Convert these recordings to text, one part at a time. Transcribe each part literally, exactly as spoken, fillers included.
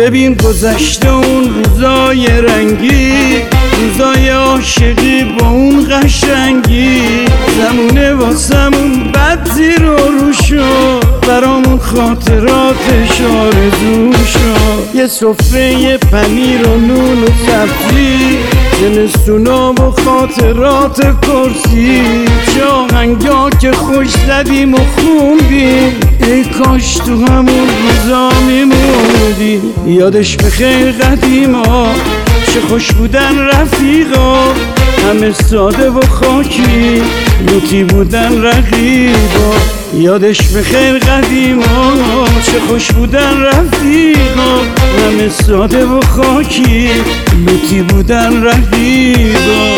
ببین گذشته اون روزای رنگی، روزای عاشقی با اون قشنگی، زمونه واسمون بد زیر و رو شد، برامون خاطراتش آرزو شد. یه سفره یه پنیر و نون و سبزی، زمستونا و خاطرات کرسی، چه آهنگا که خوش زدیم و خوندیم، ای کاش تو همون روزا میموندیم. یادش بخیر قدیما، چه خوش بودن رفیقا، همه ساده و خاکی، لوتی بودن رقیبا. یادش بخیر قدیما، چه خوش بودن رفیقا، همه ساده و خاکی، لوتی بودن رقیبا.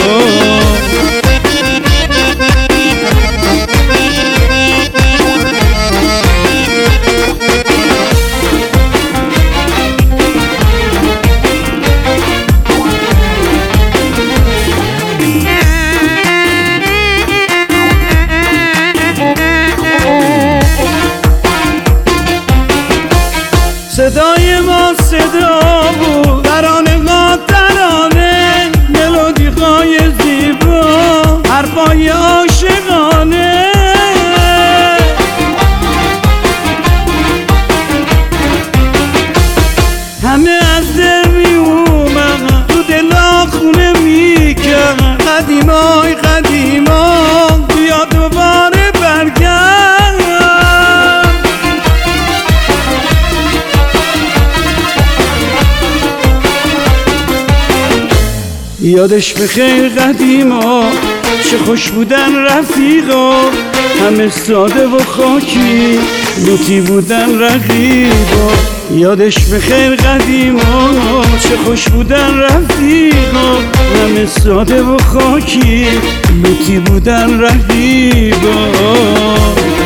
صدای ما صدا بود، ترانه ها ترانه، ملودی های زیبا، حرفای عاشقانه. همه از دل می اومد، تو دلا خونه می کرد، قدیمای قدیما بیا دوباره برگرد. یادش بخیر قدیما، چه خوش بودن رفیقا، همه ساده و خاکی، لوتی بودن رقیبا. یادش بخیر قدیما، چه خوش بودن رفیقا، همه ساده و خاکی، لوتی بودن رقیبا.